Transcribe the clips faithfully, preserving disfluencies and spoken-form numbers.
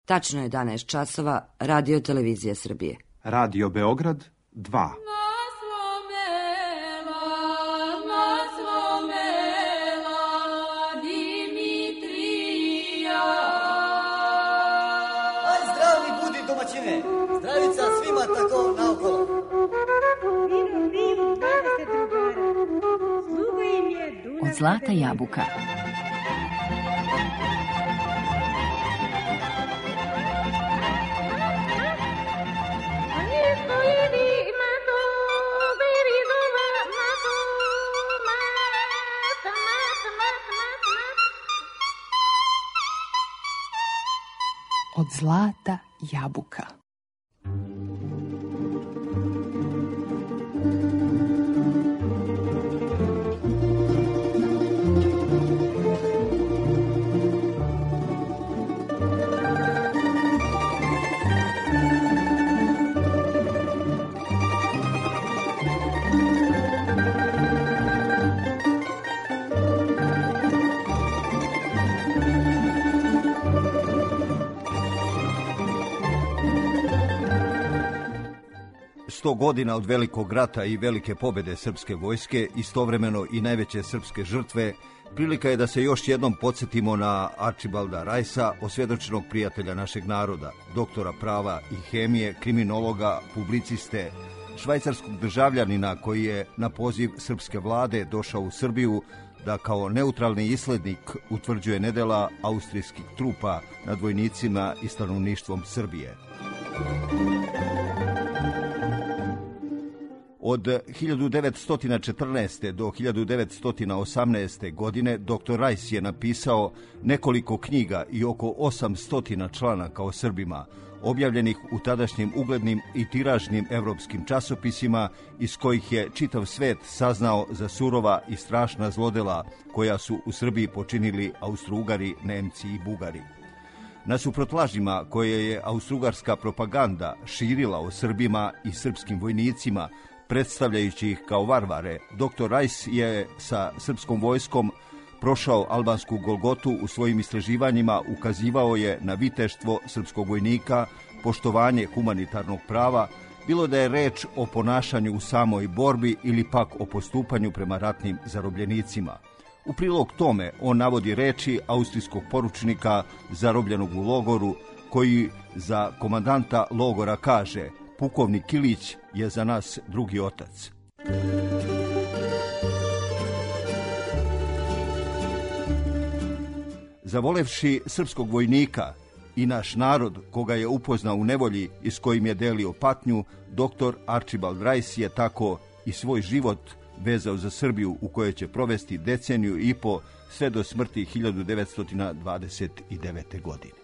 Tačno je jedanaest časova, Radio Televizija Srbije. Radio Beograd dva. Zdravica svima tako naokolo. Vino, vino, zdrave se drugara. Sluga im je Dunav. Od zlata jabuka. Od zlata jabuka. Sto godina od velikog rata i velike pobjede srpske vojske, istovremeno i najveće srpske žrtve, prilika je da se još jednom podsjetimo na Arčibalda Rajsa, osvjedočenog prijatelja našeg naroda, doktora prava i hemije, kriminologa, publiciste, švajcarskog državljanina koji je na poziv srpske vlade došao u Srbiju da kao neutralni islednik utvrđuje nedela austrijskih trupa nad vojnicima i stanovništvom Srbije. Od hiljadu devetsto četrnaeste. do hiljadu devetsto osamnaeste. godine doktor Rajs je napisao nekoliko knjiga i oko osamsto članaka o Srbima, objavljenih u tadašnjim uglednim i tiražnim evropskim časopisima, iz kojih je čitav svet saznao za surova i strašna zlodela koja su u Srbiji počinili Austro-Ugari, Nemci i Bugari. Nasuprot lažima koje je austrougarska propaganda širila o Srbima i srpskim vojnicima, predstavljajući ih kao varvare, doktor Rajs je sa srpskom vojskom prošao albansku Golgotu. U svojim istraživanjima ukazivao je na viteštvo srpskog vojnika, poštovanje humanitarnog prava, bilo da je reč o ponašanju u samoj borbi ili pak o postupanju prema ratnim zarobljenicima. U prilog tome on navodi reči austrijskog poručnika zarobljenog u logoru, koji za komandanta logora kaže: pukovnik Ilić je za nas drugi otac. Zavolevši srpskog vojnika i naš narod, koga je upoznao u nevolji i s kojim je delio patnju, doktor Arčibald Rajs je tako i svoj život vezao za Srbiju, u kojoj će provesti deceniju i po, sve do smrti hiljadu devetsto dvadeset devete. godine.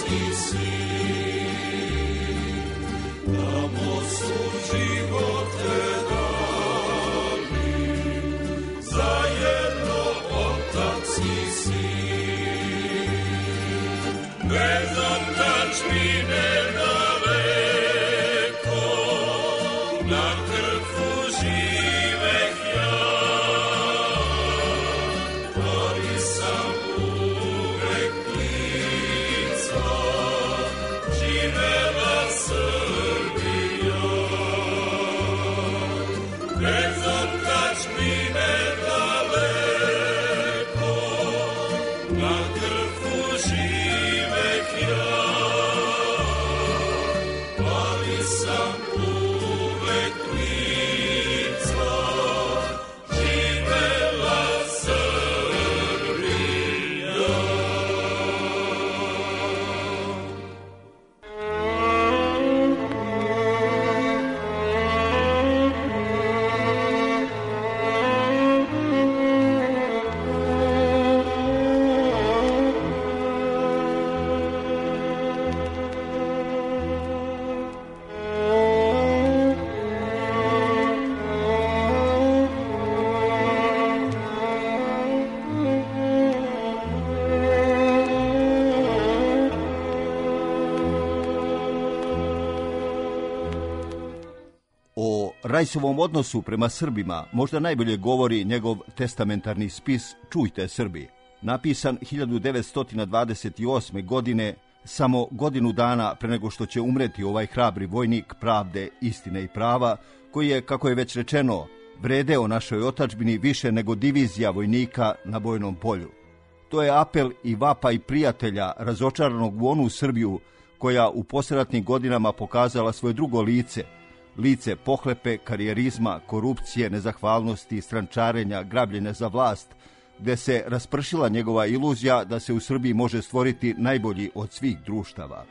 Rajsovom odnosu prema Srbima možda najbolje govori njegov testamentarni spis Čujte Srbi, napisan hiljadu devetsto dvadeset osme. godine, samo godinu dana pre nego što će umreti ovaj hrabri vojnik pravde, istine i prava, koji je, kako je već rečeno, vredeo našoj otadžbini više nego divizija vojnika na bojnom polju. To je apel i vapaj prijatelja razočaranog u onu Srbiju koja u posleratnim godinama pokazala svoje drugo lice, lice pohlepe, karijerizma, korupcije, nezahvalnosti, strančarenja, grabljenja za vlast, gde se raspršila njegova iluzija da se u Srbiji može stvoriti najbolji od svih društava.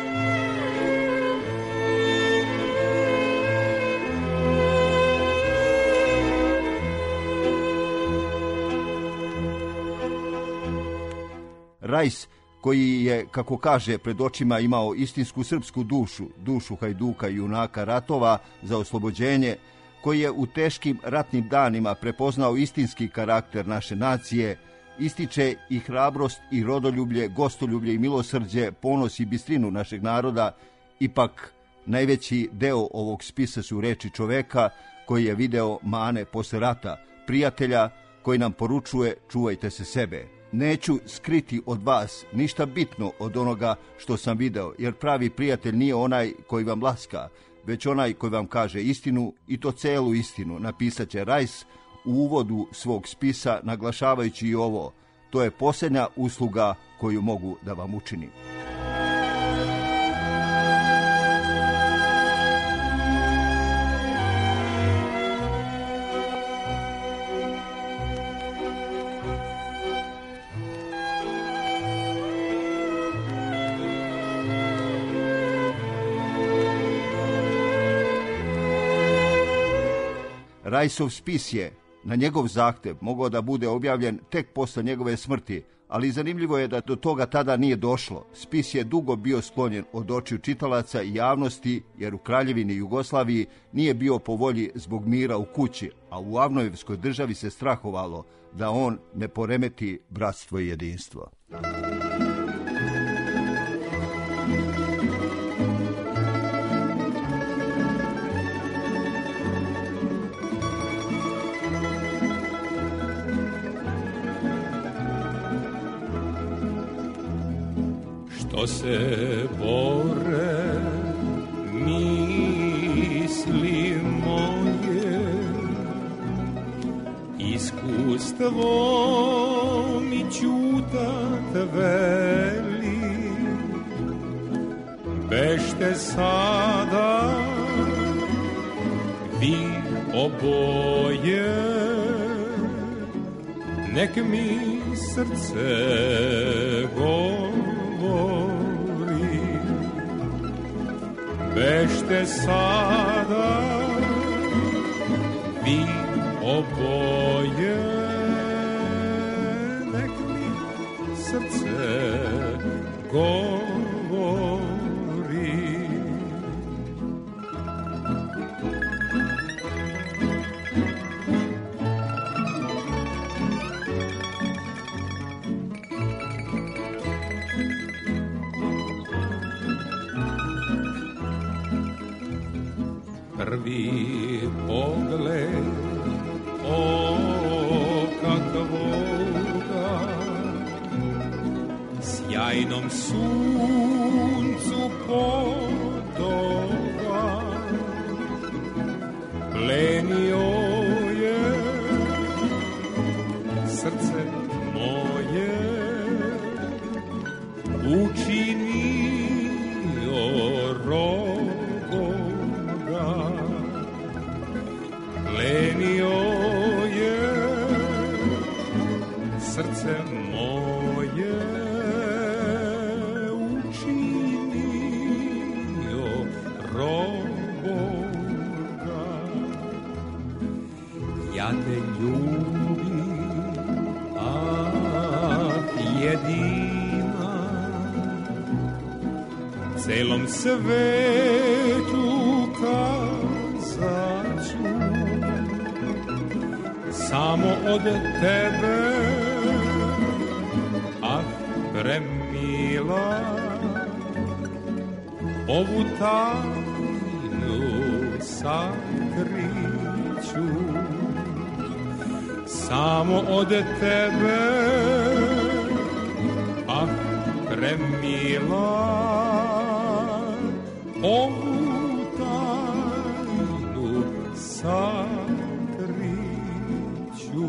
Rajs, koji je, kako kaže, pred očima imao istinsku srpsku dušu, dušu hajduka i junaka ratova za oslobođenje, koji je u teškim ratnim danima prepoznao istinski karakter naše nacije, ističe i hrabrost i rodoljublje, gostoljublje i milosrđe, ponos i bistrinu našeg naroda. Ipak najveći deo ovog spisa su reči čoveka koji je video mane posle rata, prijatelja koji nam poručuje čuvajte se sebe. Neću skriti od vas ništa bitno od onoga što sam video, jer pravi prijatelj nije onaj koji vam laska, već onaj koji vam kaže istinu, i to celu istinu, napisat će Rajs u uvodu svog spisa, naglašavajući i ovo: to je posljednja usluga koju mogu da vam učinim. Rajsov spis je, na njegov zahtev, mogao da bude objavljen tek posle njegove smrti, ali zanimljivo je da do toga tada nije došlo. Spis je dugo bio sklonjen od očiju čitalaca i javnosti, jer u Kraljevini Jugoslaviji nije bio po volji zbog mira u kući, a u Avnojevskoj državi se strahovalo da on ne poremeti bratstvo i jedinstvo. Što se bore misli moje, iskustvo mi ćutat veli, bešte sada vi oboje, nek mi srce govori. Bešte sada vi oboje, nek mi srce govori. prvi pogled, o kakvoga, sjajnom suncu podoba, plenio je srce moje, učinio roboga, plenio je srce moje, učinio roboga. Ja te ljubim, ah, jedina, celom svetu kazat ću, samo od tebe, ah, premila, ovu tajnu sakriću, samo od tebe, ah, premila, ovu tajnu sakriću.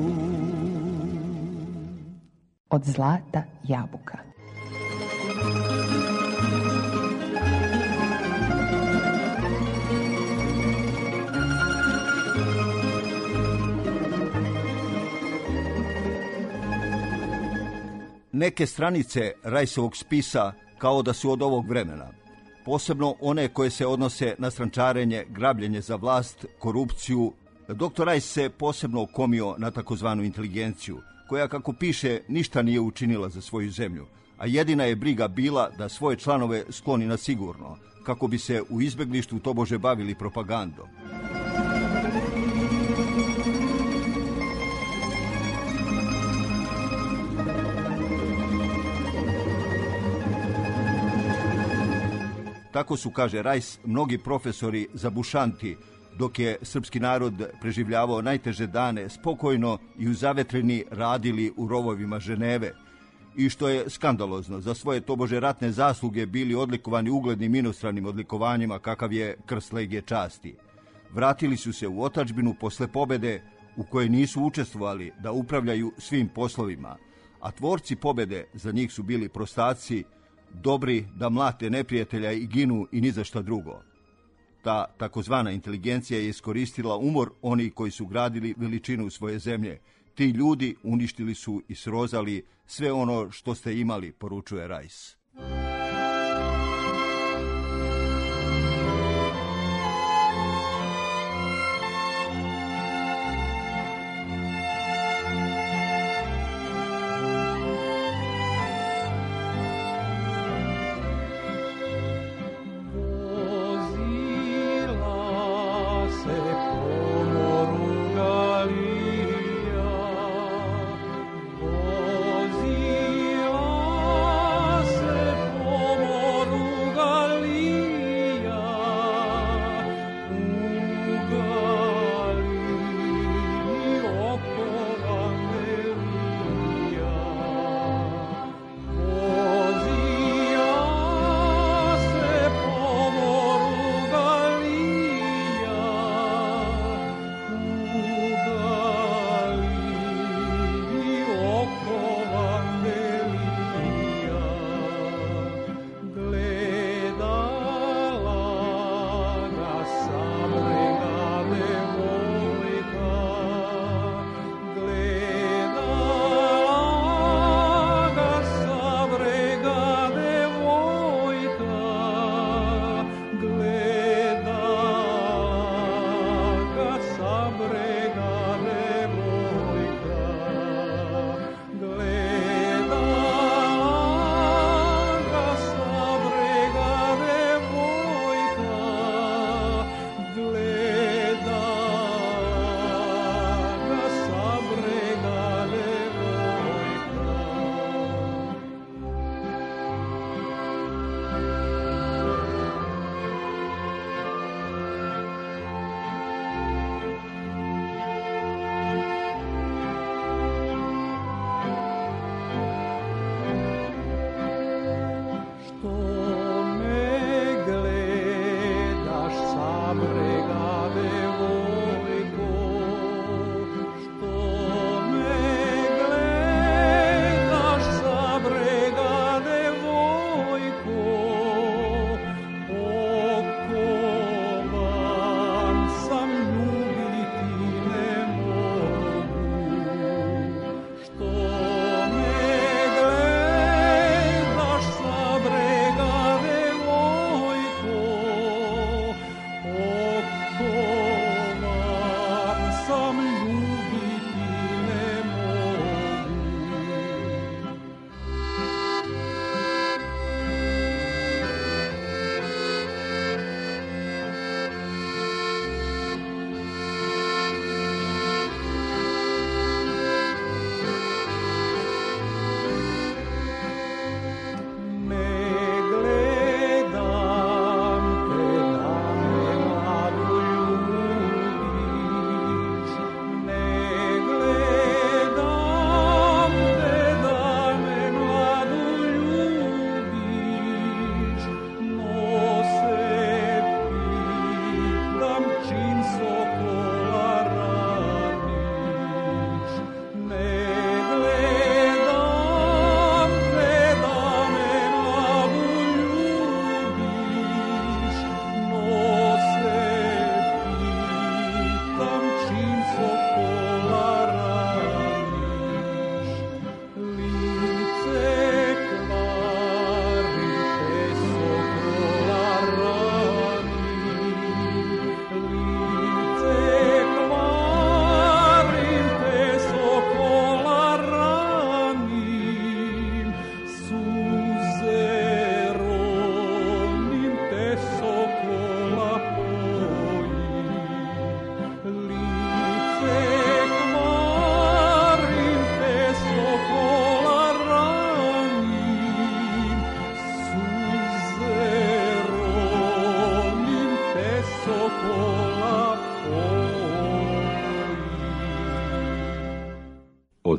Od zlata jabuka. Neke stranice Rajsovog spisa kao da su od ovog vremena, posebno one koje se odnose na strančarenje, grabljenje za vlast, korupciju. Doktor Rajs se posebno okomio na takozvanu inteligenciju, koja, kako piše, ništa nije učinila za svoju zemlju, a jedina je briga bila da svoje članove skloni na sigurno, kako bi se u izbeglištvu tobože bavili propagandom. Tako su, kaže Rajs, mnogi profesori zabušanti, dok je srpski narod preživljavao najteže dane, spokojno i u zavetreni radili u rovovima Ženeve, i što je skandalozno, za svoje tobože ratne zasluge bili odlikovani uglednim inostranim odlikovanjima kakav je krst Legije časti. Vratili su se u otadžbinu posle pobede u kojoj nisu učestvovali da upravljaju svim poslovima, a tvorci pobede za njih su bili prostaci, dobri da mlate neprijatelja i ginu i ni za šta drugo. Ta takozvana inteligencija je iskoristila umor onih koji su gradili veličinu svoje zemlje. Ti ljudi uništili su i srozali sve ono što ste imali, poručuje Rajs. Vozila se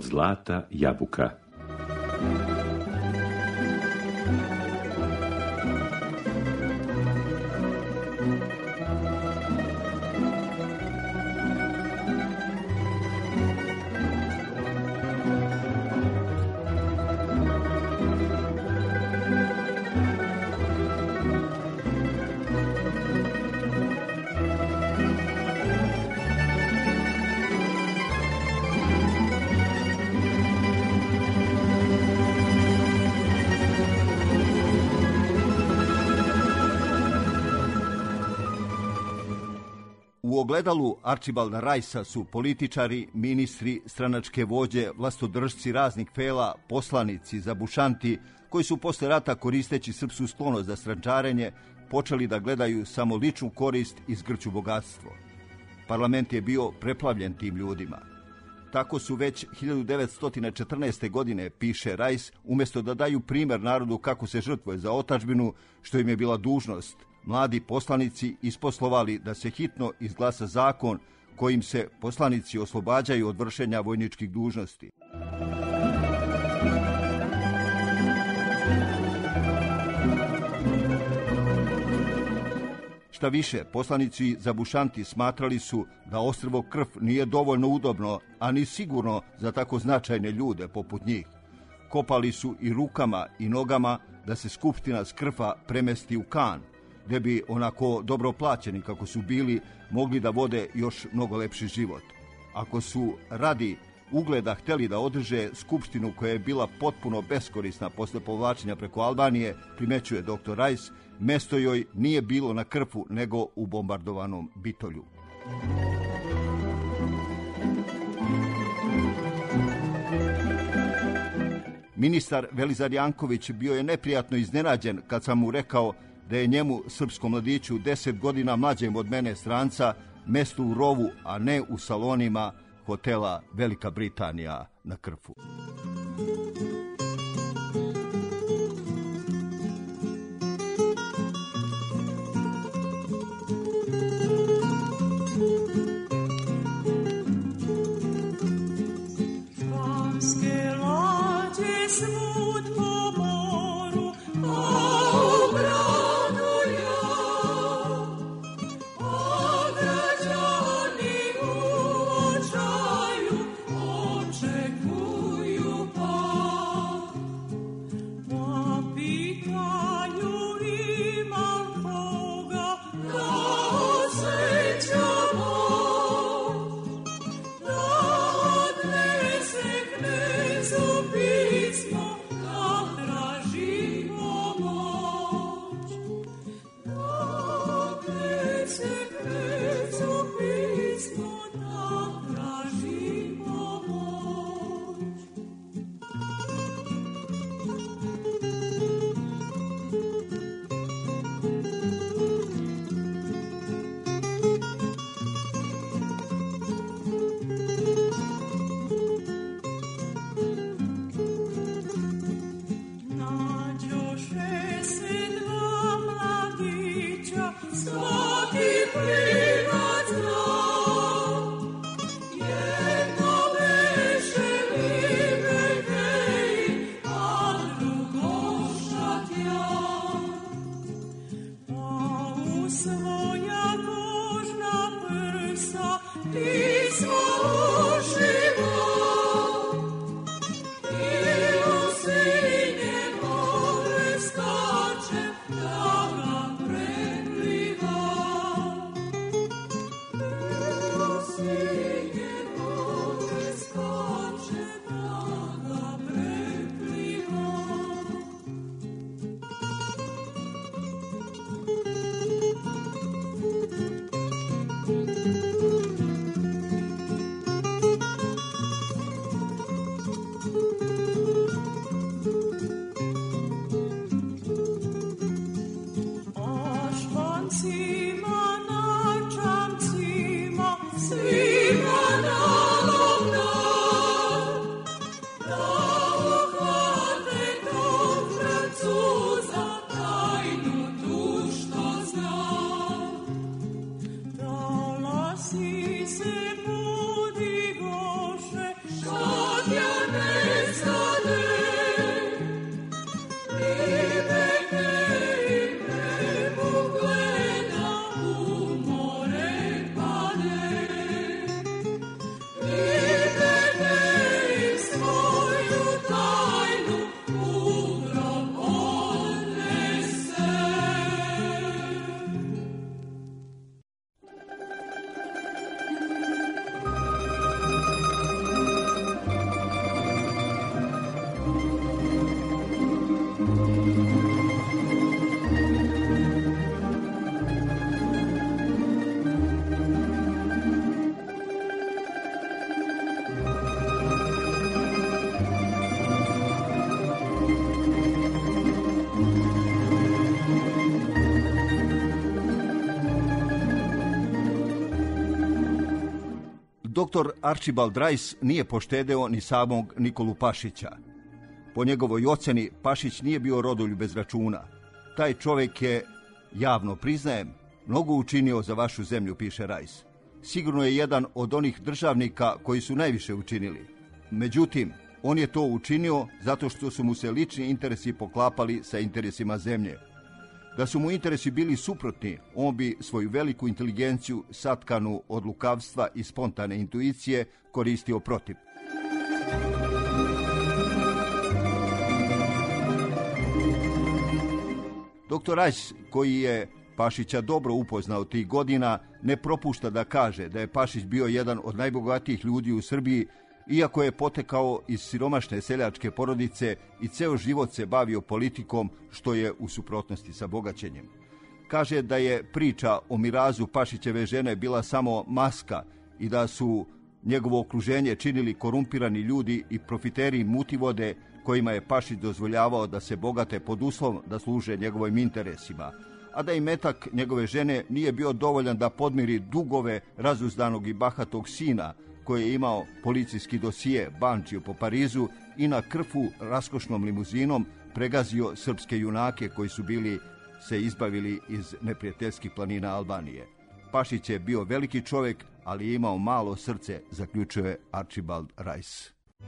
Od zlata jabuka. U ogledalu Arčibalda Rajsa su političari, ministri, stranačke vođe, vlastodržci raznih fela, poslanici, zabušanti, koji su posle rata koristeći srpsku sklonost za strančarenje počeli da gledaju samo ličnu korist i zgrću bogatstvo. Parlament je bio preplavljen tim ljudima. Tako su već hiljadu devetsto četrnaeste. godine, piše Rajs, umjesto da daju primer narodu kako se žrtvuje za otadžbinu, što im je bila dužnost, mladi poslanici isposlovali da se hitno izglasa zakon kojim se poslanici oslobađaju od vršenja vojničkih dužnosti. Šta više, poslanici zabušanti smatrali su da ostrvo Krf nije dovoljno udobno, a ni sigurno za tako značajne ljude poput njih. Kopali su i rukama i nogama da se skupština s Krfa premesti u Kan, gdje bi onako dobro plaćeni kako su bili mogli da vode još mnogo lepši život. Ako su radi ugleda hteli da održe skupštinu koja je bila potpuno beskorisna posle povlačenja preko Albanije, primećuje doktor Rajs, mesto joj nije bilo na Krfu nego u bombardovanom Bitolju. Ministar Velizar Janković bio je neprijatno iznenađen kad sam mu rekao da je njemu, srpskom mladiću, deset godina mlađem od mene stranca, mesto u rovu, a ne u salonima hotela Velika Britanija na Krfu. Yeah. Doktor Archibald Rice nije poštedeo ni samog Nikolu Pašića. Po njegovoj oceni, Pašić nije bio rodoljub bez računa. Taj čovjek je, javno priznajem, mnogo učinio za vašu zemlju, piše Rice. Sigurno je jedan od onih državnika koji su najviše učinili. Međutim, on je to učinio zato što su mu se lični interesi poklapali sa interesima zemlje. Da su mu interesi bili suprotni, on bi svoju veliku inteligenciju, satkanu od lukavstva i spontane intuicije, koristio protiv. Doktor Rice, koji je Pašića dobro upoznao tih godina, ne propušta da kaže da je Pašić bio jedan od najbogatijih ljudi u Srbiji, iako je potekao iz siromašne seljačke porodice i ceo život se bavio politikom, što je u suprotnosti sa bogaćenjem. Kaže da je priča o mirazu Pašićeve žene bila samo maska i da su njegovo okruženje činili korumpirani ljudi i profiteri mutivode kojima je Pašić dozvoljavao da se bogate pod uslovom da služe njegovim interesima, a da i metak njegove žene nije bio dovoljan da podmiri dugove razuzdanog i bahatog sina, koji je imao policijski dosije, bančio po Parizu i na Krfu raskošnom limuzinom pregazio srpske junake koji su bili se izbavili iz neprijateljskih planina Albanije. Pašić je bio veliki čovjek, ali je imao malo srce, zaključuje Archibald Rice.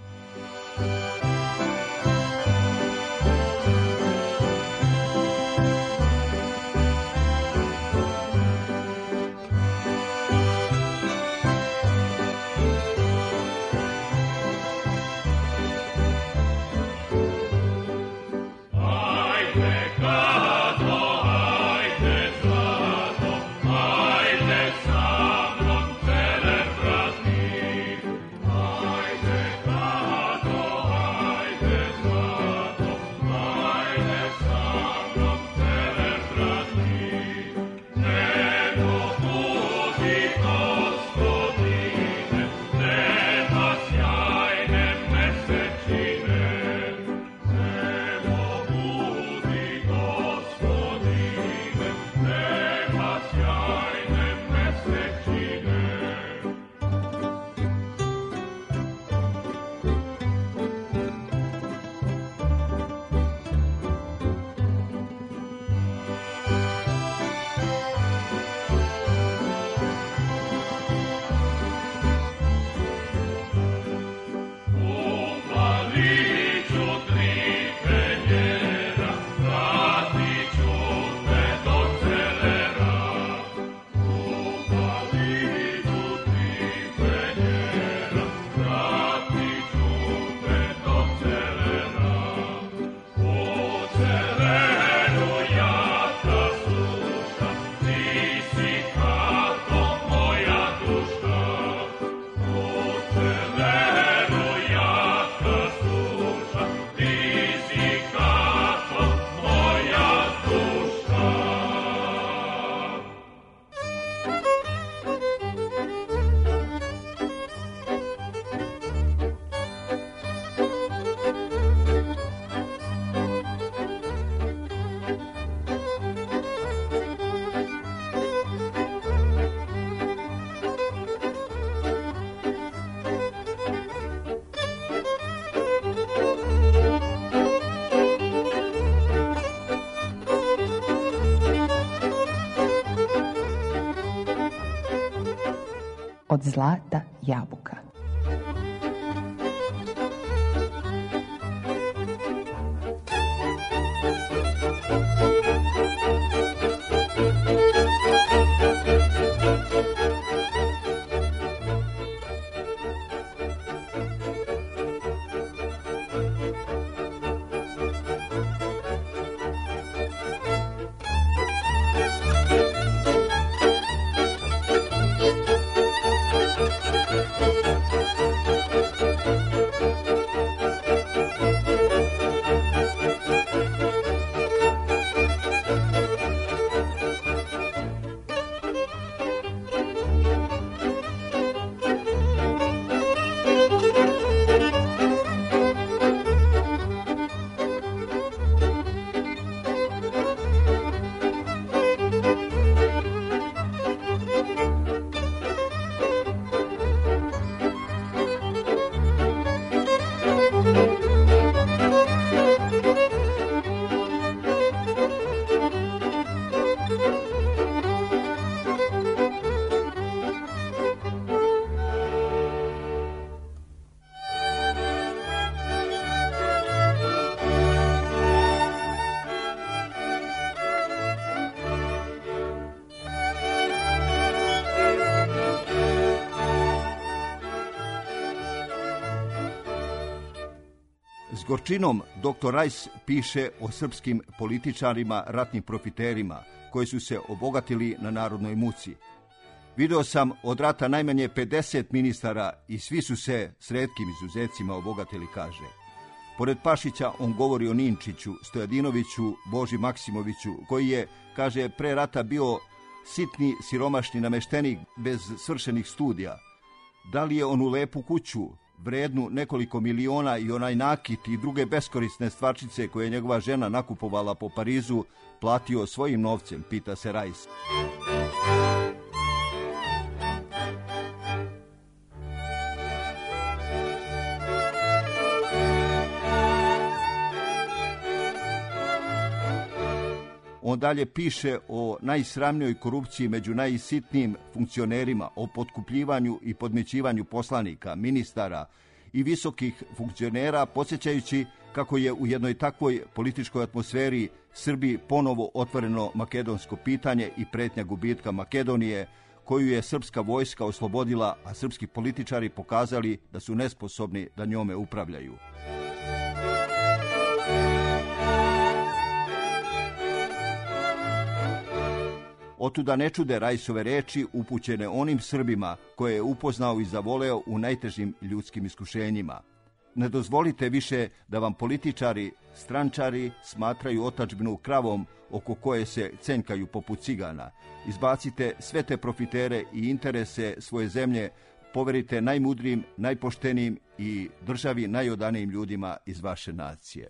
Od zlata jabuka. Thank you. gorčinom doktor Rajs piše o srpskim političarima, ratnim profiterima, koji su se obogatili na narodnoj muci. Video sam od rata najmanje pedeset ministara i svi su se s retkim izuzecima obogatili, kaže. Pored Pašića on govori o Ninčiću, Stojadinoviću, Boži Maksimoviću, koji je, kaže, pre rata bio sitni, siromašni nameštenik bez svršenih studija. Da li je onu lepu kuću, vrednu nekoliko miliona, i onaj nakit i druge beskorisne stvarčice koje je njegova žena nakupovala po Parizu, platio svojim novcem, pita se Rajs. On dalje piše o najsramnijoj korupciji među najsitnijim funkcionerima, o potkupljivanju i podmećivanju poslanika, ministara i visokih funkcionera, podsjećajući kako je u jednoj takvoj političkoj atmosferi Srbiji ponovo otvoreno makedonsko pitanje i pretnja gubitka Makedonije, koju je srpska vojska oslobodila, a srpski političari pokazali da su nesposobni da njome upravljaju. Otuda ne čude Rajsove reči upućene onim Srbima koje je upoznao i zavoleo u najtežim ljudskim iskušenjima. Ne dozvolite više da vam političari, strančari smatraju otadžbinu kravom oko koje se cenjkaju poput cigana. Izbacite sve te profitere i interese svoje zemlje, poverite najmudrijim, najpoštenijim i državi najodanijim ljudima iz vaše nacije.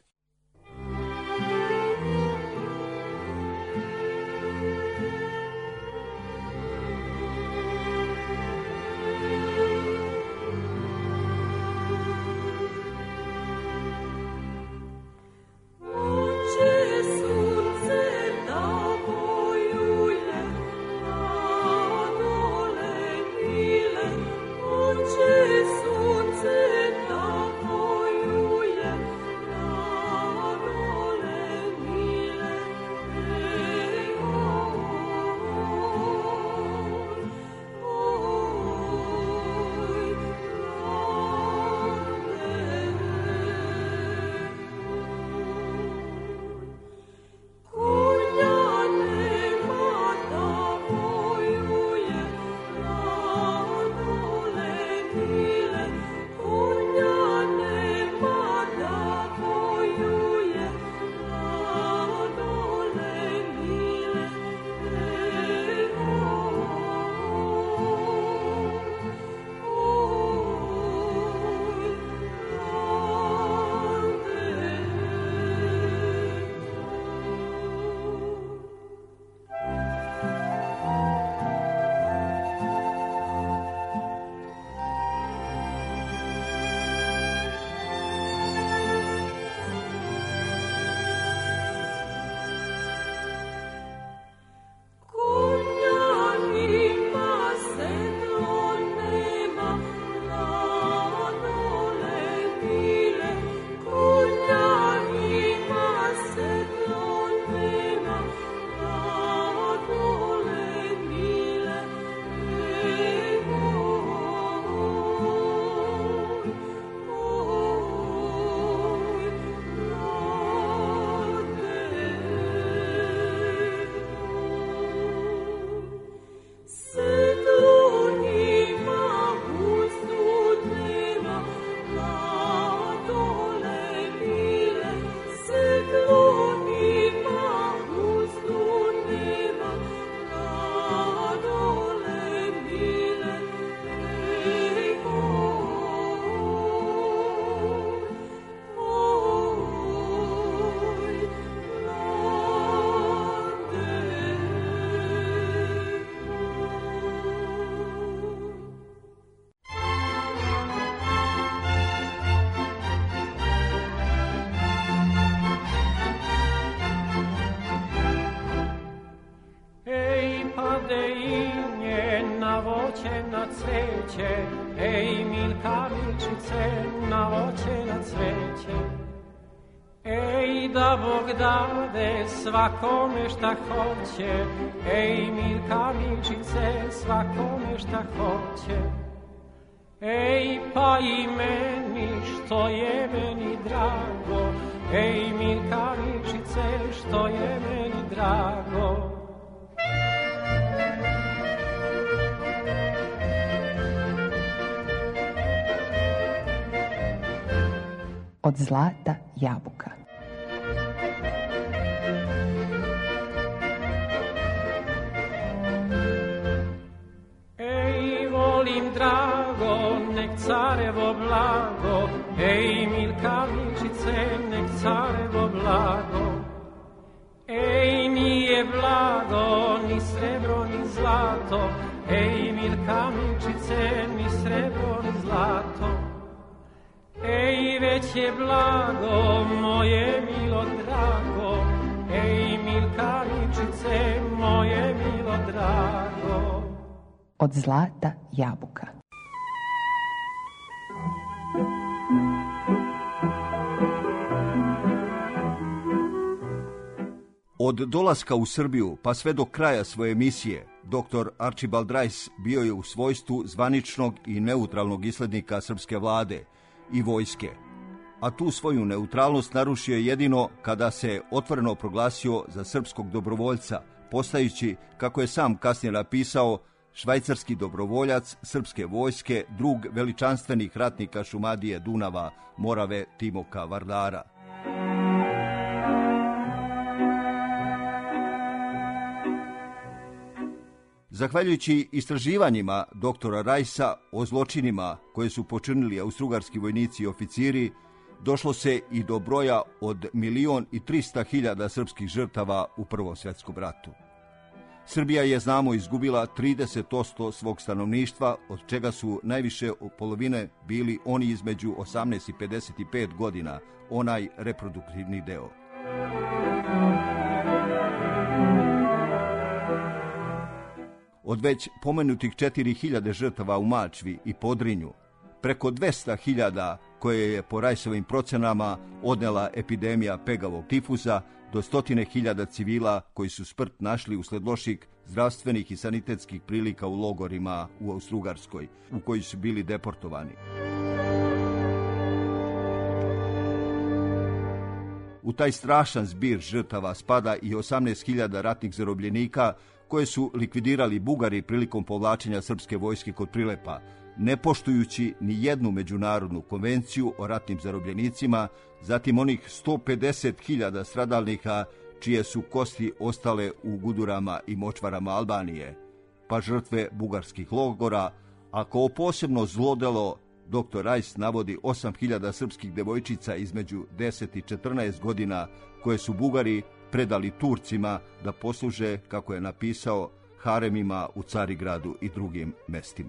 cveće, ej Milka Milčice, na voće na cveće. Ej da Bog dade svakome šta hoće, ej Milka Milčice, svakome šta hoće. Ej, pa i meni, što je meni drago, ej, Milka Milčice, što je meni drago. Od zlata jabuka. Ej, volim drago, nek carevo blago, ej, Milka Milčice, nek carevo blago. Ej, nije blago, ni srebro, ni zlato, ej, Milka Milčice, ni srebro, ni zlato. Ej, već je blago, moje milo drago, ej, Milka Milčice, moje milo drago. Od zlata jabuka. Od dolaska u Srbiju pa sve do kraja svoje misije, doktor Archibald Rice bio je u svojstvu zvaničnog i neutralnog islednika srpske vlade i vojske, a tu svoju neutralnost narušio jedino kada se otvoreno proglasio za srpskog dobrovoljca, postajući, kako je sam kasnije napisao, švajcarski dobrovoljac srpske vojske, drug veličanstvenih ratnika Šumadije, Dunava, Morave, Timoka, Vardara. Zahvaljujući istraživanjima doktora Rajsa o zločinima koje su počinili austrougarski vojnici i oficiri, došlo se i do broja od milion i trista hiljada srpskih žrtava u Prvom svjetskom ratu. Srbija je, znamo, izgubila trideset posto svog stanovništva, od čega su najviše od polovine bili oni između osamnaest i pedeset pet godina, onaj reproduktivni deo. Od već pomenutih četiri hiljade žrtava u Mačvi i Podrinju, preko dvesta hiljada koje je po Rajsovim procenama odnela epidemija pegavog tifusa, do stotine hiljada civila koji su smrt našli usled loših zdravstvenih i sanitetskih prilika u logorima u Austrougarskoj, u koji su bili deportovani. U taj strašan zbir žrtava spada i osamnaest hiljada ratnih zarobljenika koje su likvidirali Bugari prilikom povlačenja srpske vojske kod Prilepa, ne poštujući ni jednu međunarodnu konvenciju o ratnim zarobljenicima, zatim onih sto pedeset hiljada stradalnika čije su kosti ostale u gudurama i močvarama Albanije, pa žrtve bugarskih logora, a kao posebno zlodelo doktor Rajs navodi osam hiljada srpskih devojčica između deset i četrnaest godina koje su Bugari predali Turcima da posluže, kako je napisao, haremima u Carigradu i drugim mestima.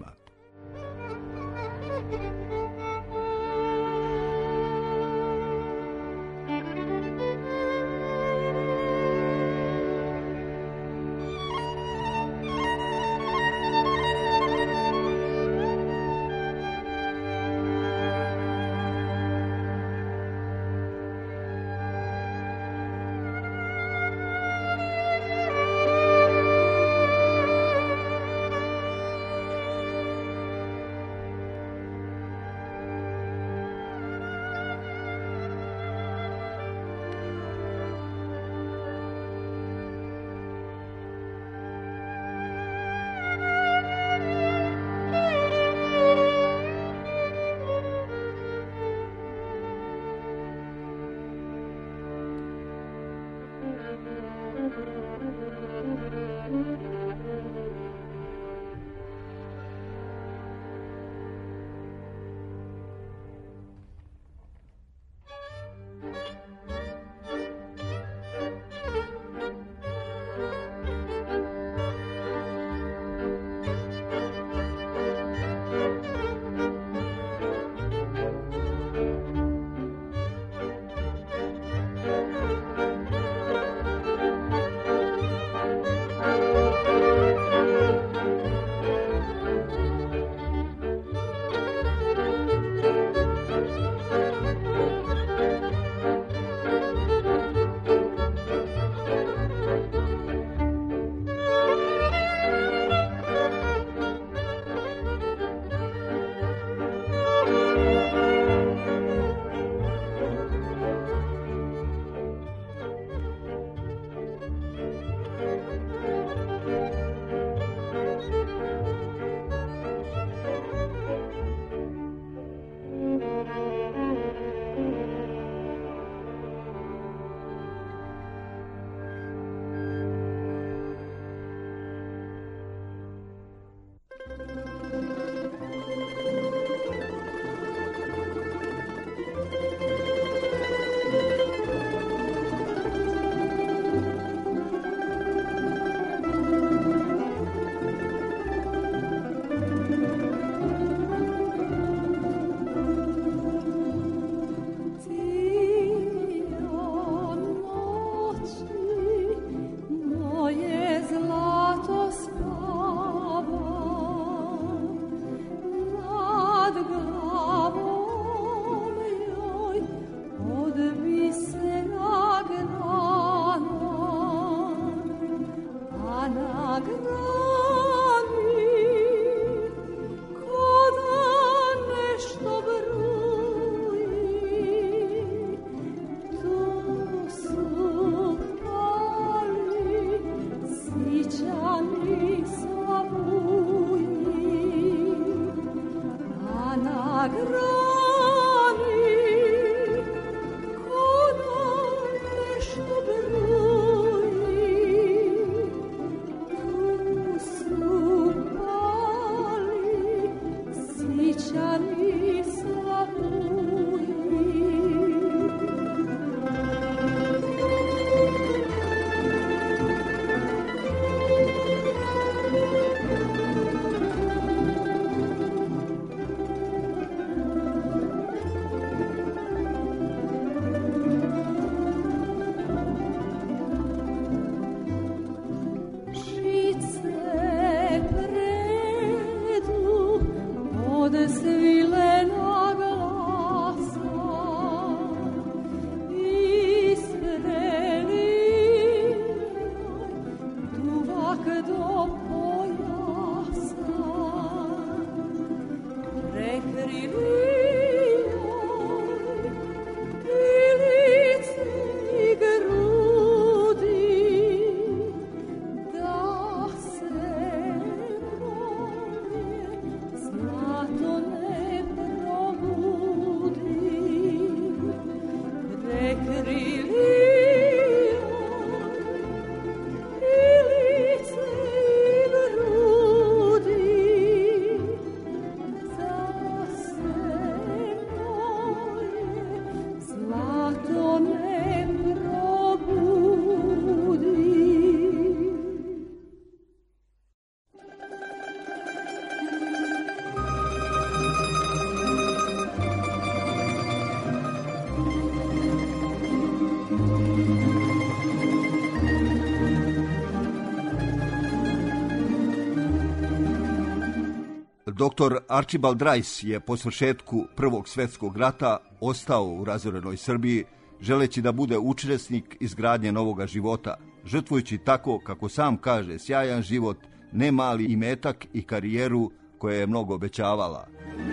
Doktor Archibald Rice je po svršetku Prvog svjetskog rata ostao u razorenoj Srbiji, želeći da bude učesnik izgradnje novoga života, žrtvujući tako, kako sam kaže, sjajan život, ne mali imetak i karijeru koja je mnogo obećavala.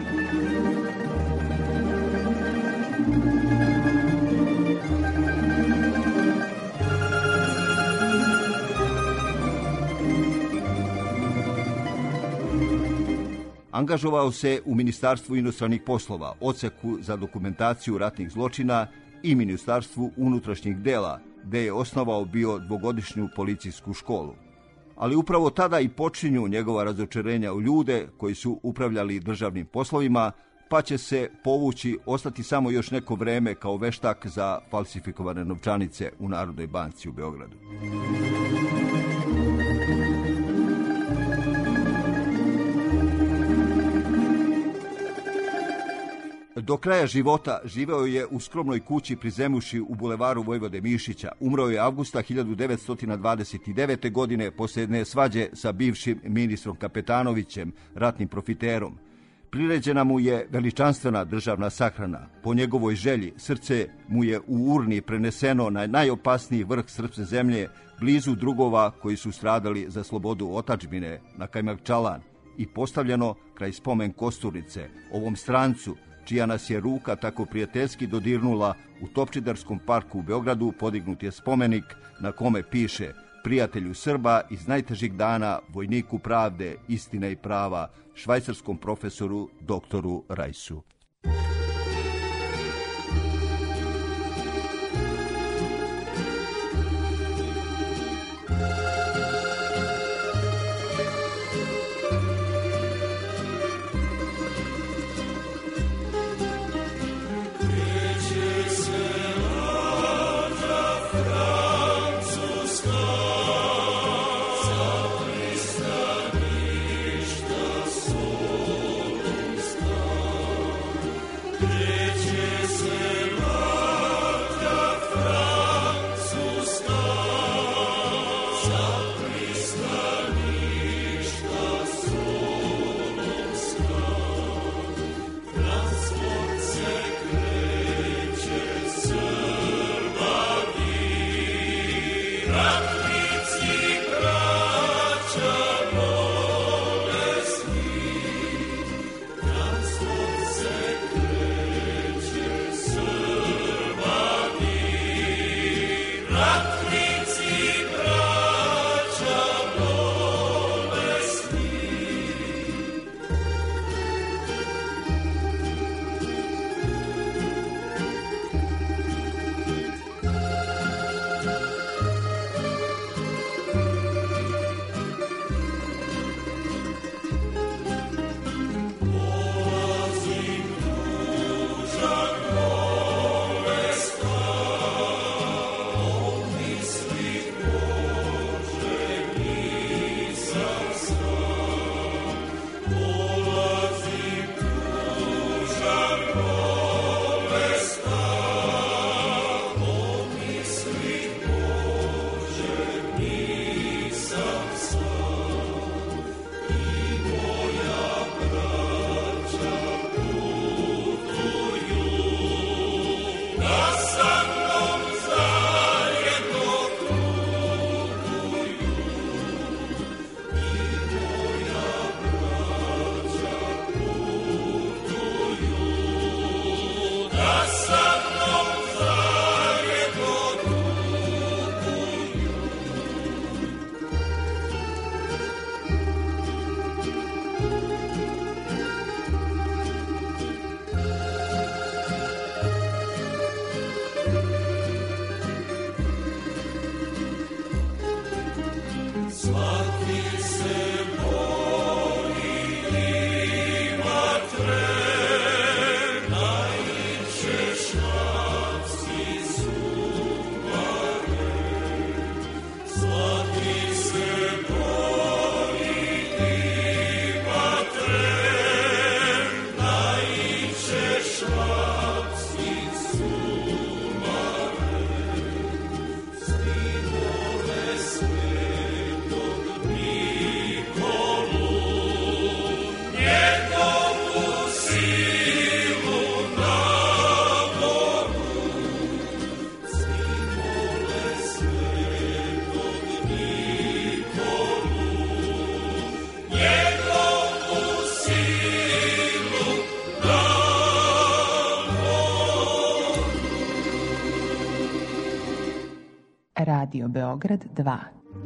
Angažovao se u Ministarstvu inostranih poslova, odseku za dokumentaciju ratnih zločina i Ministarstvu unutrašnjih dela, gde je osnovao bio dvogodišnju policijsku školu. Ali upravo tada i počinju njegova razočarenja u ljude koji su upravljali državnim poslovima, pa će se povući, ostati samo još neko vreme kao veštak za falsifikovane novčanice u Narodnoj banci u Beogradu. Do kraja života živeo je u skromnoj kući pri Zemuši u bulevaru Vojvode Mišića. Umro je avgusta hiljadu devetsto dvadeset devete. godine posle jedne svađe sa bivšim ministrom Kapetanovićem, ratnim profiterom. Priređena mu je veličanstvena državna sahrana. Po njegovoj želji srce mu je u urni preneseno na najopasniji vrh srpske zemlje, blizu drugova koji su stradali za slobodu otadžbine, na Kajmakčalan, i postavljeno kraj spomen kosturnice, ovom strancu, čija nas je ruka tako prijateljski dodirnula. U Topčidarskom parku u Beogradu podignut je spomenik na kome piše: prijatelju Srba iz najtežih dana, vojniku pravde, istine i prava, švajcarskom profesoru doktoru Rajsu. Radio Beograd dva.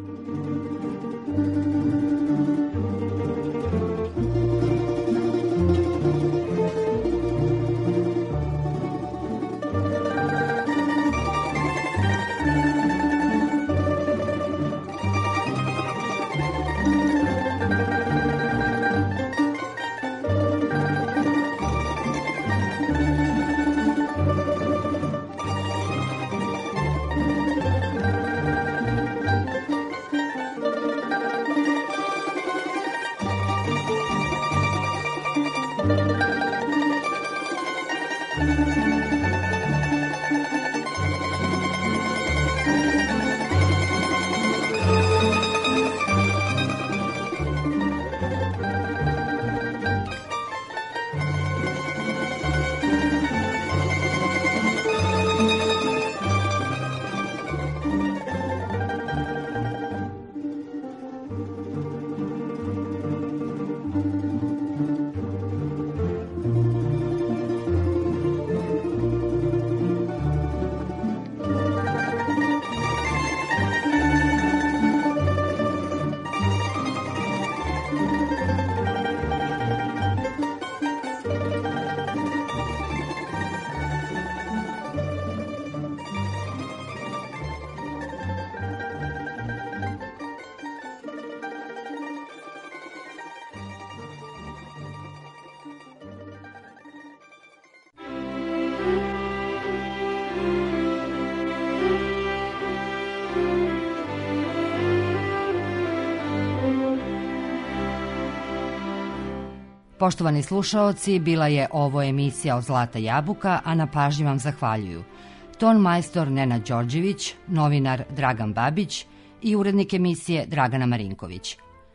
Poštovani slušaoci, bila je ovo emisija od Zlata jabuka, a na pažnji vam zahvaljuju ton majstor Nenad Đorđević, novinar Dragan Babić i urednik emisije Dragana Marinković.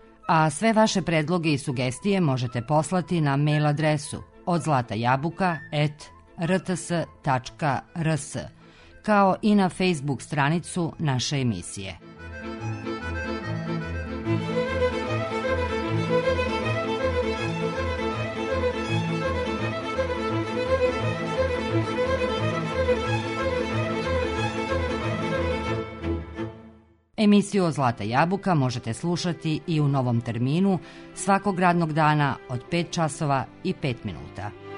A sve vaše predloge i sugestije možete poslati na mail adresu odzlatajabuka at r t s tačka r s, kao i na Facebook stranicu naše emisije. Emisiju Zlata jabuka možete slušati i u novom terminu svakog radnog dana od pet časova i pet minuta.